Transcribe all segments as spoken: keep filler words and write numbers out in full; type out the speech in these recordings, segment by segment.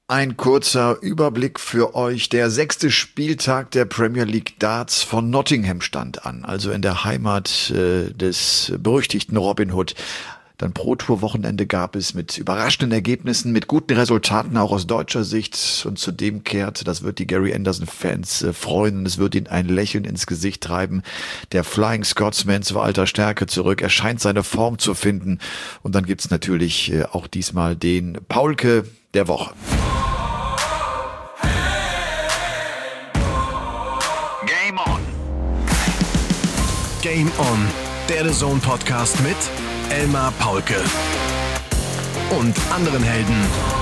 Ein kurzer Überblick für euch. Der sechste Spieltag der Premier League Darts von Nottingham stand an, also in der Heimat äh, des berüchtigten Robin Hood. Dann Pro-Tour-Wochenende gab es mit überraschenden Ergebnissen, mit guten Resultaten auch aus deutscher Sicht. Und zudem kehrt, das wird die Gary Anderson-Fans äh, freuen, und es wird ihnen ein Lächeln ins Gesicht treiben, der Flying Scotsman zu alter Stärke zurück. Er scheint seine Form zu finden. Und dann gibt's natürlich äh, auch diesmal den Paulke der Woche. Game On. Game On, der The Zone Podcast mit Elmar Paulke und anderen Helden.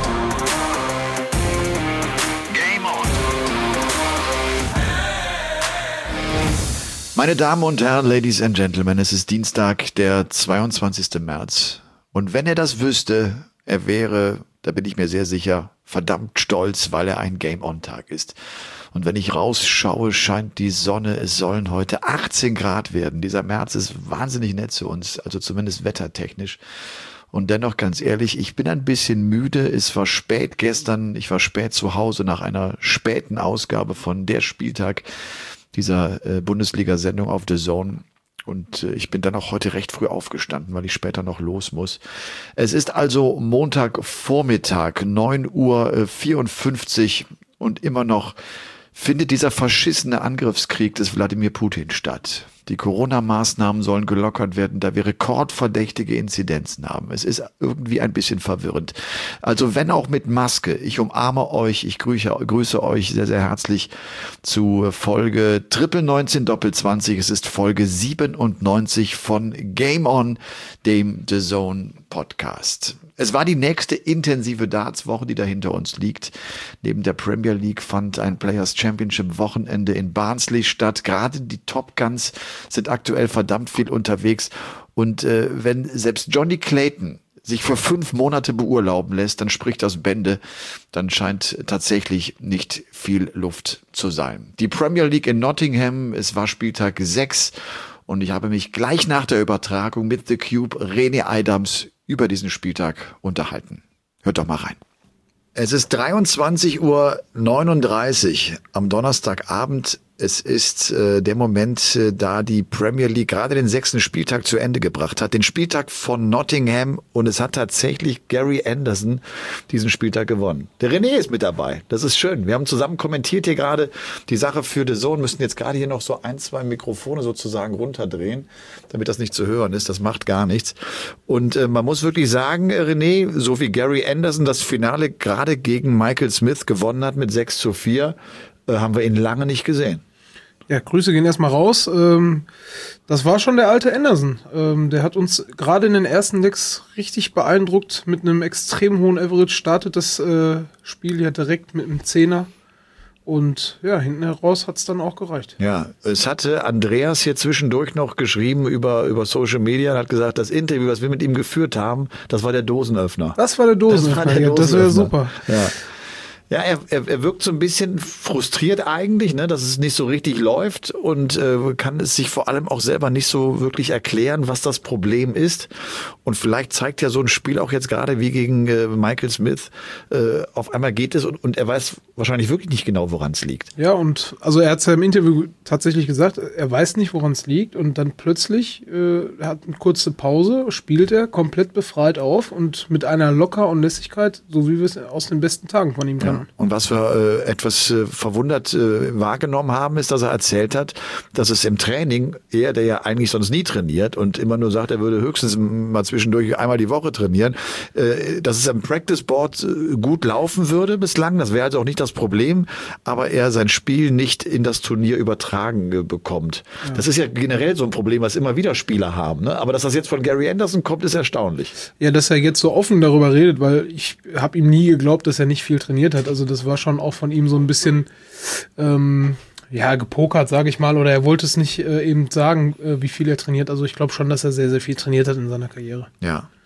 Game On. Meine Damen und Herren, Ladies and Gentlemen, es ist Dienstag, der zweiundzwanzigsten März. Und wenn er das wüsste, er wäre, da bin ich mir sehr sicher, verdammt stolz, weil er ein Game-On-Tag ist. Und wenn ich rausschaue, scheint die Sonne, es sollen heute achtzehn Grad werden. Dieser März ist wahnsinnig nett zu uns, also zumindest wettertechnisch. Und dennoch, ganz ehrlich, ich bin ein bisschen müde. Es war spät gestern, ich war spät zu Hause nach einer späten Ausgabe von Der Spieltag dieser äh, Bundesliga-Sendung auf The Zone. Und äh, ich bin dann auch heute recht früh aufgestanden, weil ich später noch los muss. Es ist also Montagvormittag, neun Uhr vierundfünfzig, und immer noch findet dieser verschissene Angriffskrieg des Wladimir Putin statt. Die Corona-Maßnahmen sollen gelockert werden, da wir rekordverdächtige Inzidenzen haben. Es ist irgendwie ein bisschen verwirrend. Also wenn auch mit Maske. Ich umarme euch, ich grüße, grüße euch sehr, sehr herzlich zu Folge Triple neunzehn Doppelzwanzig. Es ist Folge siebenundneunzig von Game On, dem The Zone Podcast. Es war die nächste intensive Darts-Woche, die da hinter uns liegt. Neben der Premier League fand ein Players Championship Wochenende in Barnsley statt. Gerade die Top Guns sind aktuell verdammt viel unterwegs. Und äh, wenn selbst Johnny Clayton sich für fünf Monate beurlauben lässt, dann spricht das Bände. Dann scheint tatsächlich nicht viel Luft zu sein. Die Premier League in Nottingham, es war Spieltag sechs. Und ich habe mich gleich nach der Übertragung mit The Cube, René Adams, über diesen Spieltag unterhalten. Hört doch mal rein. Es ist dreiundzwanzig Uhr neununddreißig am Donnerstagabend. Es ist äh, der Moment, äh, da die Premier League gerade den sechsten Spieltag zu Ende gebracht hat. Den Spieltag von Nottingham. Und es hat tatsächlich Gary Anderson diesen Spieltag gewonnen. Der René ist mit dabei. Das ist schön. Wir haben zusammen kommentiert hier gerade die Sache für The Zone. Müssen jetzt gerade hier noch so ein, zwei Mikrofone sozusagen runterdrehen, damit das nicht zu hören ist. Das macht gar nichts. Und äh, man muss wirklich sagen, René, so wie Gary Anderson das Finale gerade gegen Michael Smith gewonnen hat mit sechs zu vier, äh, haben wir ihn lange nicht gesehen. Ja, Grüße gehen erstmal raus. Ähm, das war schon der alte Anderson. Ähm, der hat uns gerade in den ersten Decks richtig beeindruckt. Mit einem extrem hohen Average startet das äh, Spiel ja direkt mit einem Zehner. Und ja, hinten heraus hat's dann auch gereicht. Ja, es hatte Andreas hier zwischendurch noch geschrieben über, über Social Media und hat gesagt, das Interview, was wir mit ihm geführt haben, das war der Dosenöffner. Das war der Dosenöffner, das, war der ja, das wäre super. Ja. Ja, er, er, er wirkt so ein bisschen frustriert eigentlich, ne, dass es nicht so richtig läuft, und äh, kann es sich vor allem auch selber nicht so wirklich erklären, was das Problem ist. Und vielleicht zeigt ja so ein Spiel auch jetzt gerade wie gegen äh, Michael Smith, äh, auf einmal geht es, und, und er weiß wahrscheinlich wirklich nicht genau, woran es liegt. Ja, und also er hat es ja im Interview tatsächlich gesagt, er weiß nicht, woran es liegt, und dann plötzlich, äh, er hat eine kurze Pause, spielt er komplett befreit auf und mit einer Locker und Lässigkeit, so wie wir es aus den besten Tagen von ihm kennen. Ja. Und was wir äh, etwas äh, verwundert äh, wahrgenommen haben, ist, dass er erzählt hat, dass es im Training, er, der ja eigentlich sonst nie trainiert und immer nur sagt, er würde höchstens mal zwischendurch einmal die Woche trainieren, äh, dass es am Practice Board äh, gut laufen würde bislang. Das wäre also auch nicht das Problem, aber er sein Spiel nicht in das Turnier übertragen äh, bekommt. Ja. Das ist ja generell so ein Problem, was immer wieder Spieler haben. Ne? Aber dass das jetzt von Gary Anderson kommt, ist erstaunlich. Ja, dass er jetzt so offen darüber redet, weil ich habe ihm nie geglaubt, dass er nicht viel trainiert hat. Also das war schon auch von ihm so ein bisschen ähm, ja, gepokert, sage ich mal. Oder er wollte es nicht äh, eben sagen, äh, wie viel er trainiert. Also ich glaube schon, dass er sehr, sehr viel trainiert hat in seiner Karriere. Ja.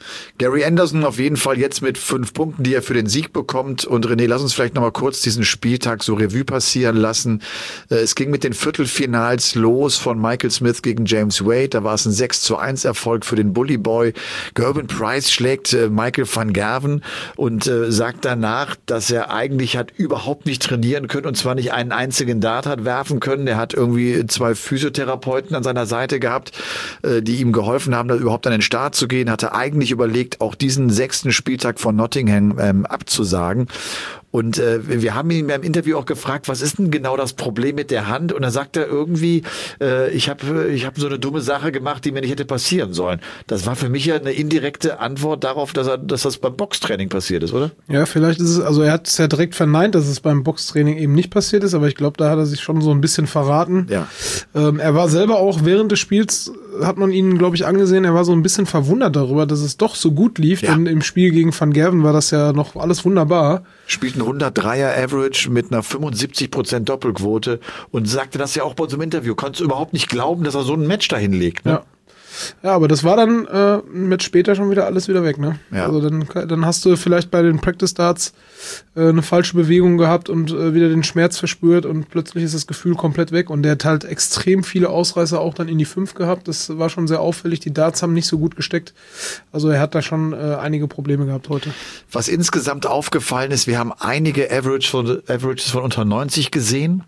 Gary Anderson auf jeden Fall jetzt mit fünf Punkten, die er für den Sieg bekommt. Und René, lass uns vielleicht nochmal kurz diesen Spieltag so Revue passieren lassen. Es ging mit den Viertelfinals los von Michael Smith gegen James Wade. Da war es ein sechs zu eins Erfolg für den Bully Boy. Gerben Price schlägt Michael van Gerwen und äh, sagt danach, dass er eigentlich hat überhaupt nicht trainieren können und zwar nicht einen einzigen Dart hat werfen können. Er hat irgendwie zwei Physiotherapeuten an seiner Seite gehabt, äh, die ihm geholfen haben, da überhaupt an den Start zu gehen. Hatte eigentlich überlegt, auch diesen sechsten Spieltag von Nottingham ähm, abzusagen. Und äh, wir haben ihn im Interview auch gefragt, was ist denn genau das Problem mit der Hand? Und da sagt er irgendwie, äh, ich habe ich hab so eine dumme Sache gemacht, die mir nicht hätte passieren sollen. Das war für mich ja eine indirekte Antwort darauf, dass er, dass das beim Boxtraining passiert ist, oder? Ja, vielleicht ist es, also er hat es ja direkt verneint, dass es beim Boxtraining eben nicht passiert ist, aber ich glaube, da hat er sich schon so ein bisschen verraten. Ja. Ähm, er war selber auch während des Spiels, hat man ihn, glaube ich, angesehen, er war so ein bisschen verwundert darüber, dass es doch so gut lief, ja. denn im Spiel gegen Van Gerwen war das ja noch alles wunderbar. Spielt ein hundertdreier Average mit einer fünfundsiebzig Prozent Doppelquote und sagte das ja auch bei unserem Interview. Konntest du überhaupt nicht glauben, dass er so ein Match dahin legt, ne? Ja. Ja, aber das war dann äh, mit später schon wieder alles wieder weg, ne? Ja. Also dann, dann hast du vielleicht bei den Practice Darts äh, eine falsche Bewegung gehabt und äh, wieder den Schmerz verspürt und plötzlich ist das Gefühl komplett weg und der hat halt extrem viele Ausreißer auch dann in die fünf gehabt. Das war schon sehr auffällig. Die Darts haben nicht so gut gesteckt. Also er hat da schon äh, einige Probleme gehabt heute. Was insgesamt aufgefallen ist, wir haben einige Average von, Averages von unter neunzig gesehen.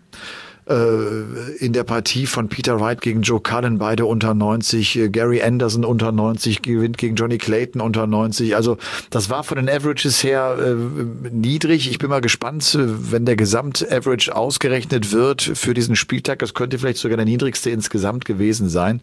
In der Partie von Peter Wright gegen Joe Cullen, beide unter neunzig, Gary Anderson unter neunzig, gewinnt gegen Johnny Clayton unter neunzig. Also das war von den Averages her äh, niedrig. Ich bin mal gespannt, wenn der Gesamt-Average ausgerechnet wird für diesen Spieltag. Das könnte vielleicht sogar der niedrigste insgesamt gewesen sein.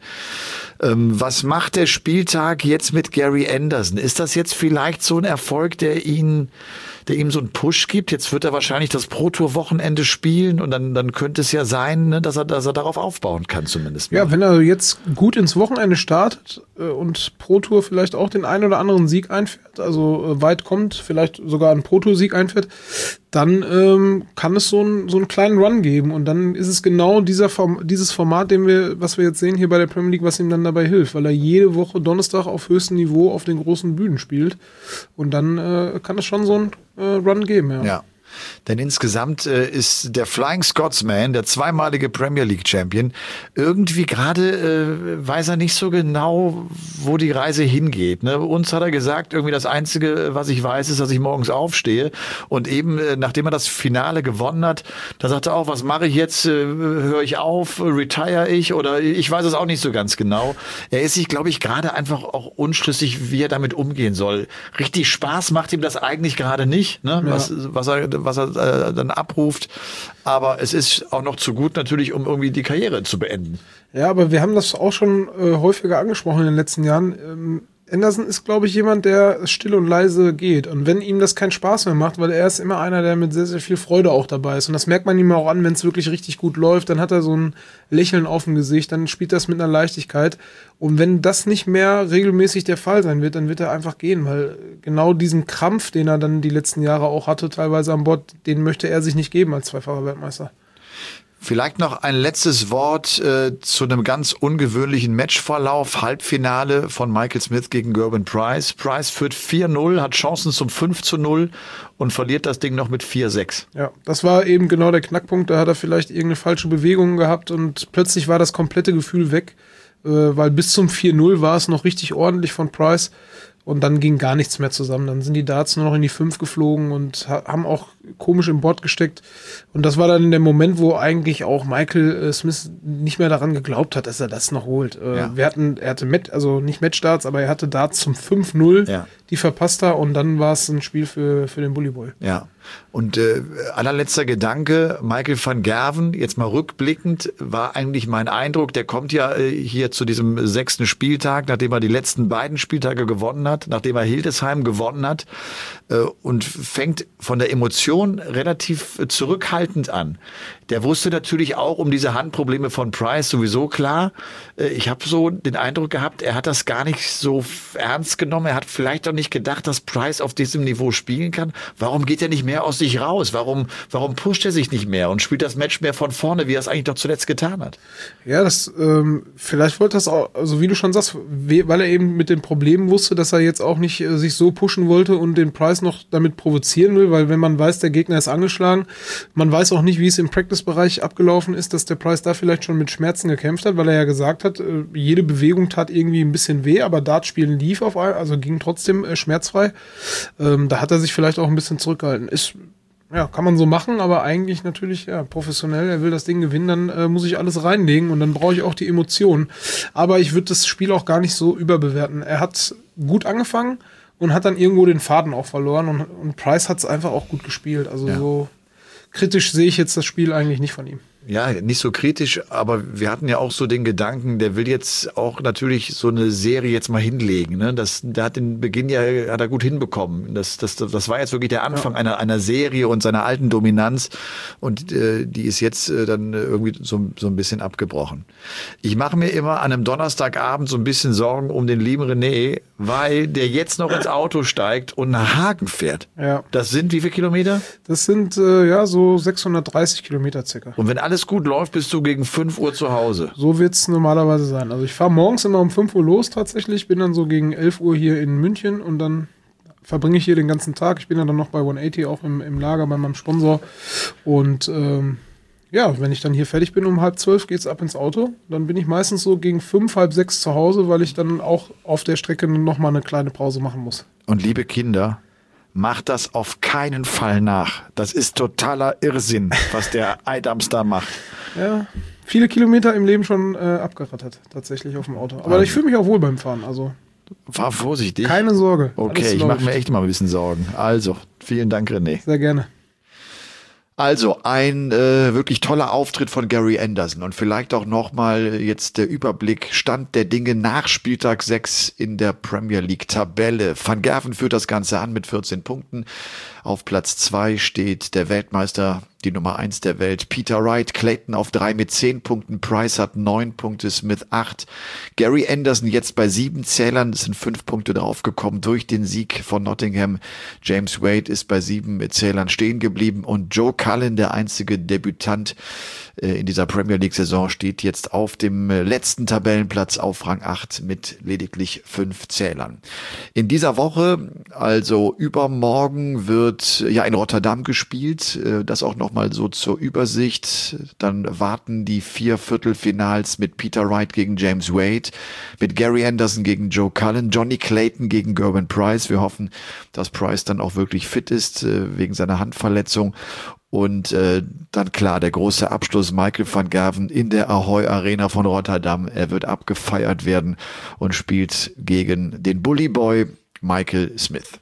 Ähm, was macht der Spieltag jetzt mit Gary Anderson? Ist das jetzt vielleicht so ein Erfolg, der ihn der ihm so einen Push gibt? Jetzt wird er wahrscheinlich das Pro-Tour-Wochenende spielen und dann, dann könnte es ja sein, ne, dass er, dass er darauf aufbauen kann zumindest. Ja, wenn er jetzt gut ins Wochenende startet äh, und Pro-Tour vielleicht auch den einen oder anderen Sieg einfährt, also äh, weit kommt, vielleicht sogar einen Pro-Tour-Sieg einfährt, dann ähm, kann es so, ein, so einen kleinen Run geben und dann ist es genau dieser Form, dieses Format, den wir, was wir jetzt sehen hier bei der Premier League, was ihm dann dabei hilft, weil er jede Woche Donnerstag auf höchstem Niveau auf den großen Bühnen spielt und dann äh, kann es schon so ein äh, Run geben, ja. Ja. Denn insgesamt äh, ist der Flying Scotsman, der zweimalige Premier League Champion, irgendwie gerade äh, weiß er nicht so genau, wo die Reise hingeht. Ne? Uns hat er gesagt, irgendwie das Einzige, was ich weiß, ist, dass ich morgens aufstehe. Und eben, äh, nachdem er das Finale gewonnen hat, da sagt er auch, was mache ich jetzt? Äh, höre ich auf? Retire ich? Oder ich weiß es auch nicht so ganz genau. Er ist sich, glaube ich, gerade einfach auch unschlüssig, wie er damit umgehen soll. Richtig Spaß macht ihm das eigentlich gerade nicht, ne? Ja. was, was er was er äh, dann abruft. Aber es ist auch noch zu gut natürlich, um irgendwie die Karriere zu beenden. Ja, aber wir haben das auch schon äh, häufiger angesprochen in den letzten Jahren. Ähm, Anderson ist, glaube ich, jemand, der still und leise geht. Und wenn ihm das keinen Spaß mehr macht, weil er ist immer einer, der mit sehr, sehr viel Freude auch dabei ist. Und das merkt man ihm auch an, wenn es wirklich richtig gut läuft. Dann hat er so ein Lächeln auf dem Gesicht, dann spielt das mit einer Leichtigkeit. Und wenn das nicht mehr regelmäßig der Fall sein wird, dann wird er einfach gehen. Weil genau diesen Krampf, den er dann die letzten Jahre auch hatte, teilweise an Bord, den möchte er sich nicht geben als zweifacher Weltmeister. Vielleicht noch ein letztes Wort äh, zu einem ganz ungewöhnlichen Matchverlauf. Halbfinale von Michael Smith gegen Gerben Price. Price führt vier null, hat Chancen zum fünf zu null und verliert das Ding noch mit vier sechs. Ja, das war eben genau der Knackpunkt. Da hat er vielleicht irgendeine falsche Bewegung gehabt und plötzlich war das komplette Gefühl weg, äh, weil bis zum vier null war es noch richtig ordentlich von Price. Und dann ging gar nichts mehr zusammen. Dann sind die Darts nur noch in die fünf geflogen und ha- haben auch komisch im Board gesteckt. Und das war dann der Moment, wo eigentlich auch Michael äh, Smith nicht mehr daran geglaubt hat, dass er das noch holt. Äh, Ja. Wir hatten, er hatte Met, also nicht Match-Darts, aber er hatte Darts zum fünf null, Ja. die verpasst er und dann war es ein Spiel für, für den Bully Boy. Ja. Und äh, allerletzter Gedanke, Michael van Gerwen, jetzt mal rückblickend, war eigentlich mein Eindruck, der kommt ja äh, hier zu diesem sechsten Spieltag, nachdem er die letzten beiden Spieltage gewonnen hat, nachdem er Hildesheim gewonnen hat äh, und fängt von der Emotion Reaktion relativ zurückhaltend an. Der wusste natürlich auch um diese Handprobleme von Price sowieso klar. Ich habe so den Eindruck gehabt, er hat das gar nicht so ernst genommen. Er hat vielleicht auch nicht gedacht, dass Price auf diesem Niveau spielen kann. Warum geht er nicht mehr aus sich raus? Warum, warum pusht er sich nicht mehr und spielt das Match mehr von vorne, wie er es eigentlich doch zuletzt getan hat? Ja, das ähm, vielleicht wollte das auch, also wie du schon sagst, weil er eben mit den Problemen wusste, dass er jetzt auch nicht äh, sich so pushen wollte und den Price noch damit provozieren will, weil wenn man weiß, der Gegner ist angeschlagen, man weiß auch nicht, wie es im Practice-Bereich abgelaufen ist, dass der Price da vielleicht schon mit Schmerzen gekämpft hat, weil er ja gesagt hat, äh, jede Bewegung tat irgendwie ein bisschen weh, aber Dartspielen lief auf einmal, also ging trotzdem äh, schmerzfrei. Ähm, da hat er sich vielleicht auch ein bisschen zurückgehalten. Ist Ja, kann man so machen, aber eigentlich natürlich ja professionell. Er will das Ding gewinnen, dann äh, muss ich alles reinlegen und dann brauche ich auch die Emotionen. Aber ich würde das Spiel auch gar nicht so überbewerten. Er hat gut angefangen und hat dann irgendwo den Faden auch verloren und, und Price hat es einfach auch gut gespielt. Also ja. So kritisch sehe ich jetzt das Spiel eigentlich nicht von ihm. Ja, nicht so kritisch, aber wir hatten ja auch so den Gedanken, der will jetzt auch natürlich so eine Serie jetzt mal hinlegen. Ne? Das, der hat den Beginn ja hat er gut hinbekommen. Das, das, das war jetzt wirklich der Anfang ja. einer, einer Serie und seiner alten Dominanz und äh, die ist jetzt äh, dann irgendwie so, so ein bisschen abgebrochen. Ich mache mir immer an einem Donnerstagabend so ein bisschen Sorgen um den lieben René, weil der jetzt noch ins Auto steigt und nach Hagen fährt. Ja. Das sind wie viele Kilometer? Das sind äh, ja so sechshundertdreißig Kilometer circa. Und wenn alles gut läuft, bist du gegen fünf Uhr zu Hause. So wird's normalerweise sein. Also ich fahre morgens immer um fünf Uhr los tatsächlich, bin dann so gegen elf Uhr hier in München und dann verbringe ich hier den ganzen Tag. Ich bin ja dann noch bei hundertachtzig auch im, im Lager bei meinem Sponsor. Und ähm, ja, wenn ich dann hier fertig bin um halb zwölf, geht's ab ins Auto. Dann bin ich meistens so gegen fünf, halb sechs zu Hause, weil ich dann auch auf der Strecke noch mal eine kleine Pause machen muss. Und liebe Kinder, macht das auf keinen Fall nach. Das ist totaler Irrsinn, was der Eidams da macht. Ja, viele Kilometer im Leben schon äh, abgerattert, tatsächlich auf dem Auto. Aber also, ich fühle mich auch wohl beim Fahren. Also fahr vorsichtig. Keine Sorge. Okay, ich mache mir echt mal ein bisschen Sorgen. Also, vielen Dank, René. Sehr gerne. Also ein äh, wirklich toller Auftritt von Gary Anderson und vielleicht auch nochmal jetzt der Überblick, Stand der Dinge nach Spieltag sechs in der Premier League Tabelle. Van Gerven führt das Ganze an mit vierzehn Punkten. Auf Platz zwei steht der Weltmeister, die Nummer eins der Welt, Peter Wright. Clayton auf drei mit zehn Punkten, Price hat neun Punkte, Smith acht. Gary Anderson jetzt bei sieben Zählern, es sind fünf Punkte draufgekommen durch den Sieg von Nottingham. James Wade ist bei sieben Zählern stehen geblieben und Joe Cullen, der einzige Debütant äh, in dieser Premier League Saison, steht jetzt auf dem äh, letzten Tabellenplatz auf Rang acht mit lediglich fünf Zählern. In dieser Woche, also übermorgen, wird ja in Rotterdam gespielt, äh, das auch noch mal so zur Übersicht. Dann warten die vier Viertelfinals mit Peter Wright gegen James Wade, mit Gary Anderson gegen Joe Cullen, Johnny Clayton gegen Gerwyn Price. Wir hoffen, dass Price dann auch wirklich fit ist, äh, wegen seiner Handverletzung. Und äh, dann klar, der große Abschluss, Michael van Gerven in der Ahoy Arena von Rotterdam. Er wird abgefeiert werden und spielt gegen den Bully Boy Michael Smith.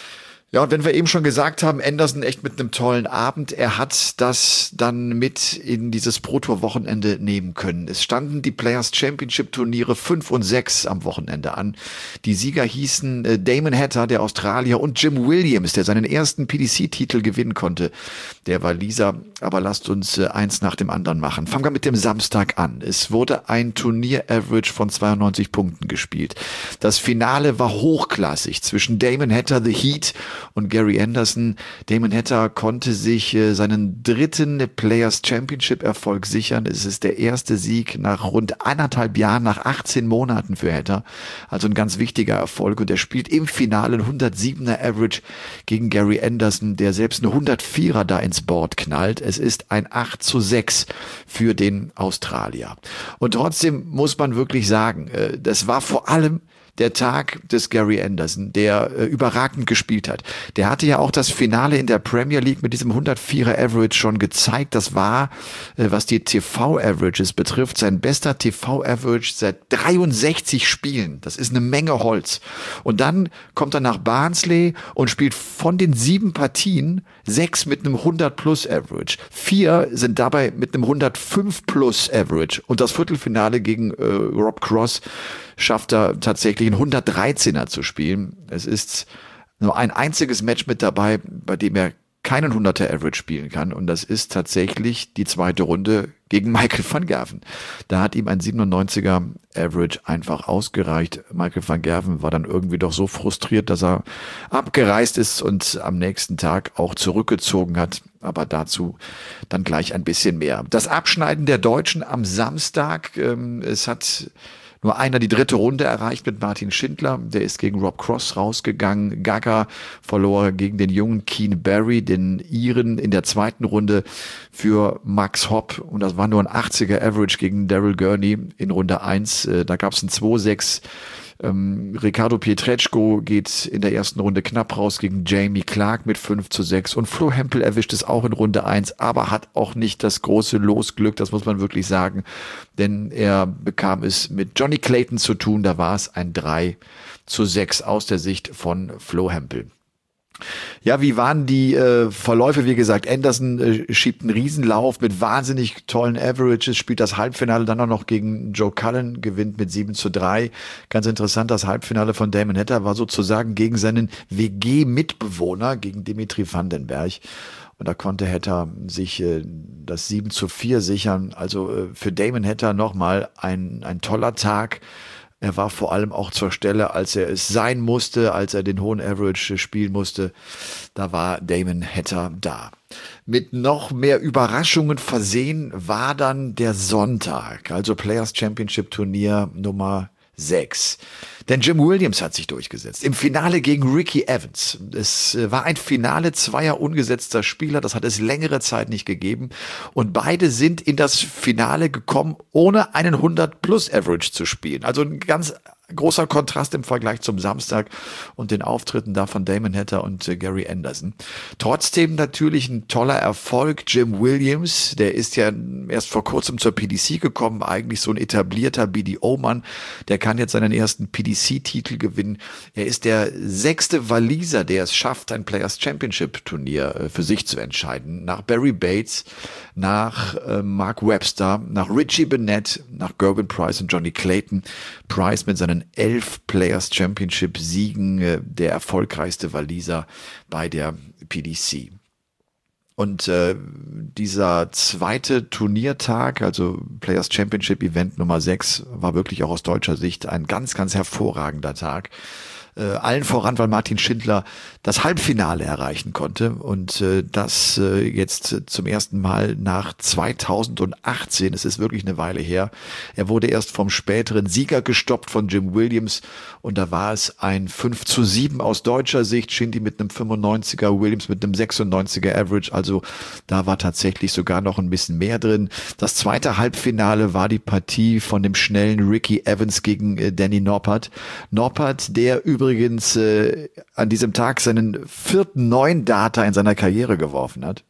Ja, und wenn wir eben schon gesagt haben, Anderson echt mit einem tollen Abend, er hat das dann mit in dieses Pro-Tour-Wochenende nehmen können. Es standen die Players Championship Turniere fünf und sechs am Wochenende an. Die Sieger hießen äh, Damon Hatter, der Australier, und Jim Williams, der seinen ersten P D C-Titel gewinnen konnte. Der Waliser. Aber lasst uns äh, eins nach dem anderen machen. Fangen wir mit dem Samstag an. Es wurde ein Turnier-Average von zweiundneunzig Punkten gespielt. Das Finale war hochklassig zwischen Damon Hatter, The Heat, und Gary Anderson. Damon Hatter konnte sich äh, seinen dritten Players Championship Erfolg sichern. Es ist der erste Sieg nach rund anderthalb Jahren, nach achtzehn Monaten für Hatter. Also ein ganz wichtiger Erfolg. Und er spielt im Finale ein hundertsiebener Average gegen Gary Anderson, der selbst eine hundertvierer da ins Board knallt. Es ist ein acht zu sechs für den Australier. Und trotzdem muss man wirklich sagen, äh, das war vor allem der Tag des Gary Anderson, der äh, überragend gespielt hat. Der hatte ja auch das Finale in der Premier League mit diesem hundertvierer Average schon gezeigt. Das war, äh, was die T V-Averages betrifft, sein bester T V-Average seit dreiundsechzig Spielen. Das ist eine Menge Holz. Und dann kommt er nach Barnsley und spielt von den sieben Partien sechs mit einem hundert plus Average. Vier sind dabei mit einem hundertfünf plus Average. Und das Viertelfinale gegen äh, Rob Cross schafft er tatsächlich einen hundertdreizehner zu spielen. Es ist nur ein einziges Match mit dabei, bei dem er keinen hunderter Average spielen kann. Und das ist tatsächlich die zweite Runde gegen Michael van Gerwen. Da hat ihm ein siebenundneunziger Average einfach ausgereicht. Michael van Gerwen war dann irgendwie doch so frustriert, dass er abgereist ist und am nächsten Tag auch zurückgezogen hat. Aber dazu dann gleich ein bisschen mehr. Das Abschneiden der Deutschen am Samstag. Ähm, es hat nur einer die dritte Runde erreicht mit Martin Schindler. Der ist gegen Rob Cross rausgegangen. Gaga verlor gegen den jungen Keen Barry, den Iren, in der zweiten Runde für Max Hopp. Und das war nur ein achtziger Average gegen Daryl Gurney in Runde eins. Da gab es ein zwei sechs. Ähm, Ricardo Pietreczko geht in der ersten Runde knapp raus gegen Jamie Clark mit fünf zu sechs. Und Flo Hempel erwischt es auch in Runde eins, aber hat auch nicht das große Losglück, das muss man wirklich sagen. Denn er bekam es mit Johnny Clayton zu tun, da war es ein drei zu sechs aus der Sicht von Flo Hempel. Ja, wie waren die äh, Verläufe? Wie gesagt, Anderson äh, schiebt einen Riesenlauf mit wahnsinnig tollen Averages, spielt das Halbfinale dann auch noch gegen Joe Cullen, gewinnt mit sieben zu drei. Ganz interessant, das Halbfinale von Damon Hatter war sozusagen gegen seinen W G-Mitbewohner, gegen Dimitri Vandenberg. Und da konnte Hatter sich äh, das sieben zu vier sichern. Also äh, für Damon Hatter nochmal ein, ein toller Tag. Er war vor allem auch zur Stelle, als er es sein musste, als er den hohen Average spielen musste. Da war Damon Hatter da. Mit noch mehr Überraschungen versehen war dann der Sonntag, also Players Championship Turnier Nummer sechs. Denn Jim Williams hat sich durchgesetzt. Im Finale gegen Ricky Evans. Es war ein Finale zweier ungesetzter Spieler. Das hat es längere Zeit nicht gegeben. Und beide sind in das Finale gekommen, ohne einen hundert plus Average zu spielen. Also ein ganz großer Kontrast im Vergleich zum Samstag und den Auftritten da von Damon Hatter und äh, Gary Anderson. Trotzdem natürlich ein toller Erfolg. Jim Williams, der ist ja erst vor kurzem zur P D C gekommen, eigentlich so ein etablierter B D O-Mann. Der kann jetzt seinen ersten P D C-Titel gewinnen. Er ist der sechste Waliser, der es schafft, ein Players Championship-Turnier äh, für sich zu entscheiden. Nach Barry Bates, nach äh, Mark Webster, nach Richie Bennett, nach Gerwin Price und Johnny Clayton. Price mit seinen elf Players Championship Siegen, äh, der erfolgreichste Waliser bei der P D C. Und äh, dieser zweite Turniertag, also Players Championship Event Nummer sechs, war wirklich auch aus deutscher Sicht ein ganz, ganz hervorragender Tag. Äh, allen voran, weil Martin Schindler das Halbfinale erreichen konnte und äh, das äh, jetzt zum ersten Mal nach zweitausendachtzehn, es ist wirklich eine Weile her. Er wurde erst vom späteren Sieger gestoppt von Jim Williams und da war es ein fünf zu sieben aus deutscher Sicht, Shindy mit einem fünfundneunziger, Williams mit einem sechsundneunziger Average, also da war tatsächlich sogar noch ein bisschen mehr drin. Das zweite Halbfinale war die Partie von dem schnellen Ricky Evans gegen äh, Danny Noppert. Noppert, der übrigens äh, an diesem Tag seinen vierten neuen Data in seiner Karriere geworfen hat.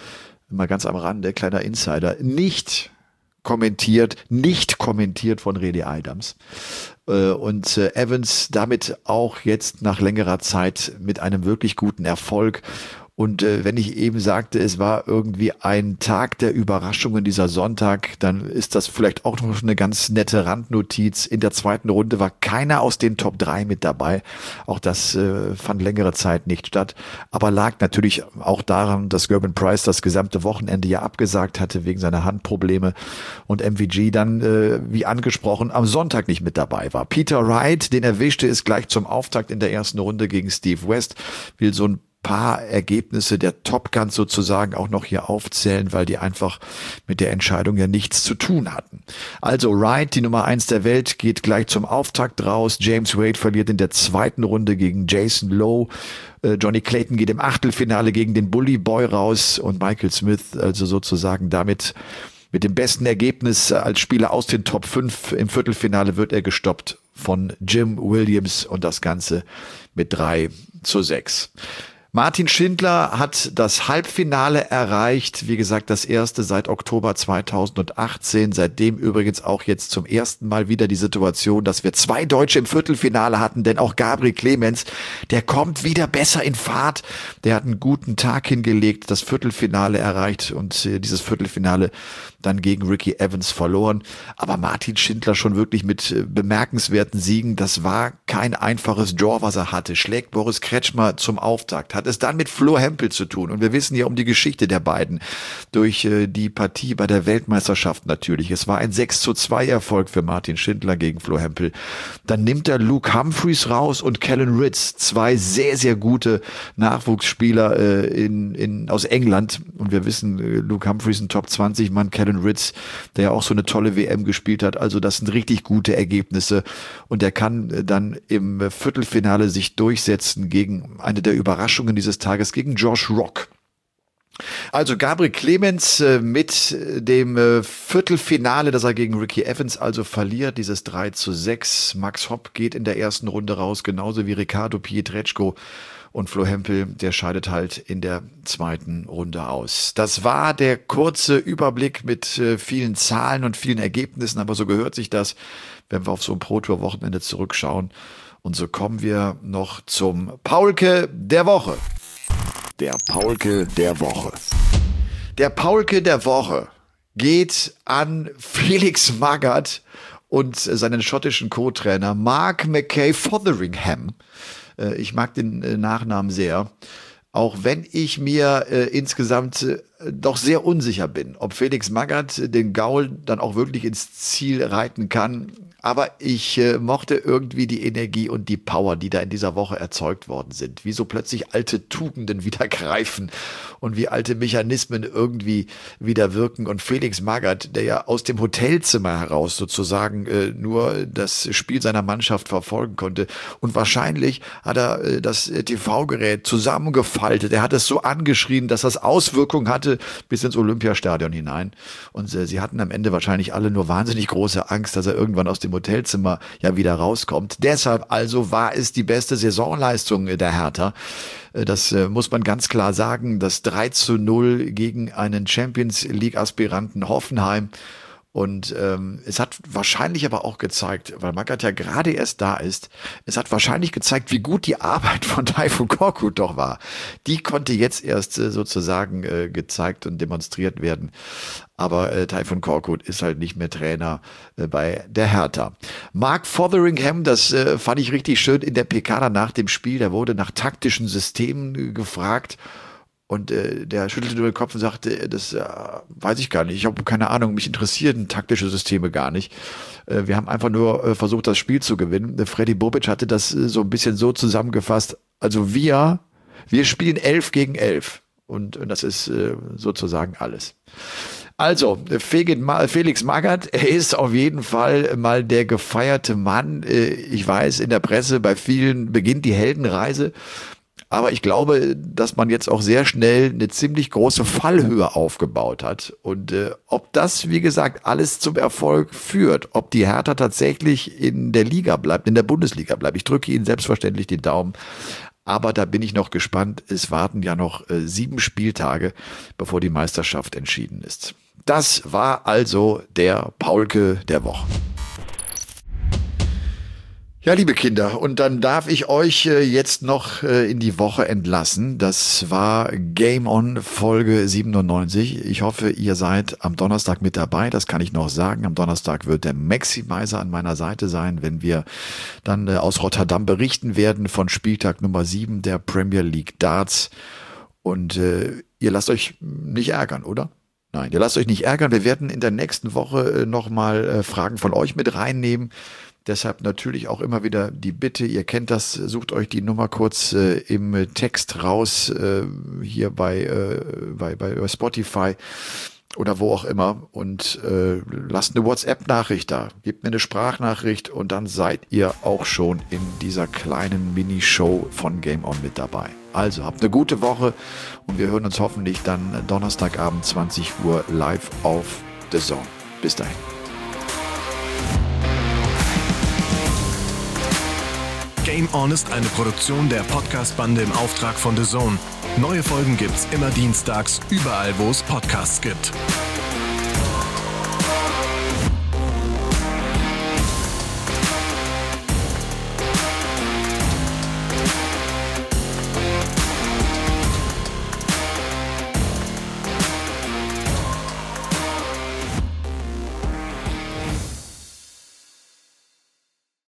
Mal ganz am Rande, kleiner Insider, nicht kommentiert, nicht kommentiert von Redi Adams. Äh, und äh, Evans damit auch jetzt nach längerer Zeit mit einem wirklich guten Erfolg. Und äh, wenn ich eben sagte, es war irgendwie ein Tag der Überraschungen, dieser Sonntag, dann ist das vielleicht auch noch eine ganz nette Randnotiz. In der zweiten Runde war keiner aus den Top drei mit dabei. Auch das äh, fand längere Zeit nicht statt. Aber lag natürlich auch daran, dass Gerwin Price das gesamte Wochenende ja abgesagt hatte wegen seiner Handprobleme. Und M V G dann, äh, wie angesprochen, am Sonntag nicht mit dabei war. Peter Wright, den erwischte es gleich zum Auftakt in der ersten Runde gegen Steve West, will so ein paar Ergebnisse der Top Guns sozusagen auch noch hier aufzählen, weil die einfach mit der Entscheidung ja nichts zu tun hatten. Also Wright, die Nummer eins der Welt, geht gleich zum Auftakt raus. James Wade verliert in der zweiten Runde gegen Jason Lowe. Äh, Johnny Clayton geht im Achtelfinale gegen den Bully Boy raus und Michael Smith also sozusagen damit mit dem besten Ergebnis als Spieler aus den Top fünf im Viertelfinale wird er gestoppt von Jim Williams und das Ganze mit drei zu sechs. Martin Schindler hat das Halbfinale erreicht, wie gesagt, das erste seit Oktober zweitausendachtzehn, seitdem übrigens auch jetzt zum ersten Mal wieder die Situation, dass wir zwei Deutsche im Viertelfinale hatten, denn auch Gabriel Clemens, der kommt wieder besser in Fahrt, der hat einen guten Tag hingelegt, das Viertelfinale erreicht und äh, dieses Viertelfinale dann gegen Ricky Evans verloren, aber Martin Schindler schon wirklich mit äh, bemerkenswerten Siegen, das war kein einfaches Draw, was er hatte, schlägt Boris Kretschmer zum Auftakt, hat hat es dann mit Flo Hempel zu tun. Und wir wissen ja um die Geschichte der beiden durch äh, die Partie bei der Weltmeisterschaft natürlich. Es war ein sechs zu zwei Erfolg für Martin Schindler gegen Flo Hempel. Dann nimmt er Luke Humphries raus und Callan Ritz, zwei sehr, sehr gute Nachwuchsspieler äh, in, in, aus England. Und wir wissen, äh, Luke Humphries ein Top zwanzig Mann, Callan Ritz, der ja auch so eine tolle W M gespielt hat. Also das sind richtig gute Ergebnisse. Und er kann äh, dann im Viertelfinale sich durchsetzen gegen eine der Überraschungen dieses Tages, gegen Josh Rock. Also Gabriel Clemens äh, mit dem äh, Viertelfinale, das er gegen Ricky Evans also verliert, dieses drei zu sechs. Max Hopp geht in der ersten Runde raus, genauso wie Ricardo Pietreczko. Und Flo Hempel, der scheidet halt in der zweiten Runde aus. Das war der kurze Überblick mit äh, vielen Zahlen und vielen Ergebnissen, aber so gehört sich das, wenn wir auf so ein Pro-Tour-Wochenende zurückschauen. Und so kommen wir noch zum Paulke der Woche. Der Paulke der Woche. Der Paulke der Woche geht an Felix Magath und seinen schottischen Co-Trainer Mark Mackay Fotheringham. Ich mag den Nachnamen sehr, auch wenn ich mir äh, insgesamt äh, doch sehr unsicher bin, ob Felix Magath den Gaul dann auch wirklich ins Ziel reiten kann. Aber ich äh, mochte irgendwie die Energie und die Power, die da in dieser Woche erzeugt worden sind. Wie so plötzlich alte Tugenden wieder greifen und wie alte Mechanismen irgendwie wieder wirken. Und Felix Magath, der ja aus dem Hotelzimmer heraus sozusagen äh, nur das Spiel seiner Mannschaft verfolgen konnte. Und wahrscheinlich hat er äh, das T V-Gerät zusammengefaltet. Er hat es so angeschrien, dass das Auswirkungen hatte bis ins Olympiastadion hinein. Und äh, sie hatten am Ende wahrscheinlich alle nur wahnsinnig große Angst, dass er irgendwann aus dem Hotelzimmer ja wieder rauskommt. Deshalb also war es die beste Saisonleistung der Hertha. Das äh, muss man ganz klar sagen. Das drei zu null gegen einen Champions League Aspiranten Hoffenheim. Und ähm, es hat wahrscheinlich aber auch gezeigt, weil Magath ja gerade erst da ist, es hat wahrscheinlich gezeigt, wie gut die Arbeit von Tayfun Korkut doch war. Die konnte jetzt erst äh, sozusagen äh, gezeigt und demonstriert werden. Aber äh, Tayfun Korkut ist halt nicht mehr Trainer äh, bei der Hertha. Mark Fotheringham, das äh, fand ich richtig schön in der P K nach dem Spiel. Der wurde nach taktischen Systemen äh, gefragt. Und äh, der schüttelte nur den Kopf und sagte, das äh, weiß ich gar nicht, ich habe keine Ahnung, mich interessieren taktische Systeme gar nicht. Äh, wir haben einfach nur äh, versucht, das Spiel zu gewinnen. Der Freddy Bobic hatte das äh, so ein bisschen so zusammengefasst, also wir, wir spielen elf gegen elf und, und das ist äh, sozusagen alles. Also, Felix Magath, er ist auf jeden Fall mal der gefeierte Mann. Äh, ich weiß, in der Presse bei vielen beginnt die Heldenreise. Aber ich glaube, dass man jetzt auch sehr schnell eine ziemlich große Fallhöhe aufgebaut hat. Und äh, ob das, wie gesagt, alles zum Erfolg führt, ob die Hertha tatsächlich in der Liga bleibt, in der Bundesliga bleibt. Ich drücke Ihnen selbstverständlich den Daumen. Aber da bin ich noch gespannt. Es warten ja noch äh, sieben Spieltage, bevor die Meisterschaft entschieden ist. Das war also der Paulke der Woche. Ja, liebe Kinder, und dann darf ich euch äh, jetzt noch äh, in die Woche entlassen. Das war Game On Folge siebenundneunzig. Ich hoffe, ihr seid am Donnerstag mit dabei. Das kann ich noch sagen. Am Donnerstag wird der Maximizer an meiner Seite sein, wenn wir dann äh, aus Rotterdam berichten werden von Spieltag Nummer sieben der Premier League Darts. Und äh, ihr lasst euch nicht ärgern, oder? Nein, ihr lasst euch nicht ärgern. Wir werden in der nächsten Woche äh, nochmal äh, Fragen von euch mit reinnehmen. Deshalb natürlich auch immer wieder die Bitte, ihr kennt das, sucht euch die Nummer kurz äh, im Text raus, äh, hier bei, äh, bei, bei Spotify oder wo auch immer und äh, lasst eine WhatsApp-Nachricht da, gebt mir eine Sprachnachricht und dann seid ihr auch schon in dieser kleinen Mini-Show von Game On mit dabei. Also habt eine gute Woche und wir hören uns hoffentlich dann Donnerstagabend zwanzig Uhr live auf The Zone. Bis dahin. Game On ist eine Produktion der Podcast-Bande im Auftrag von The Zone. Neue Folgen gibt's immer dienstags, überall wo es Podcasts gibt.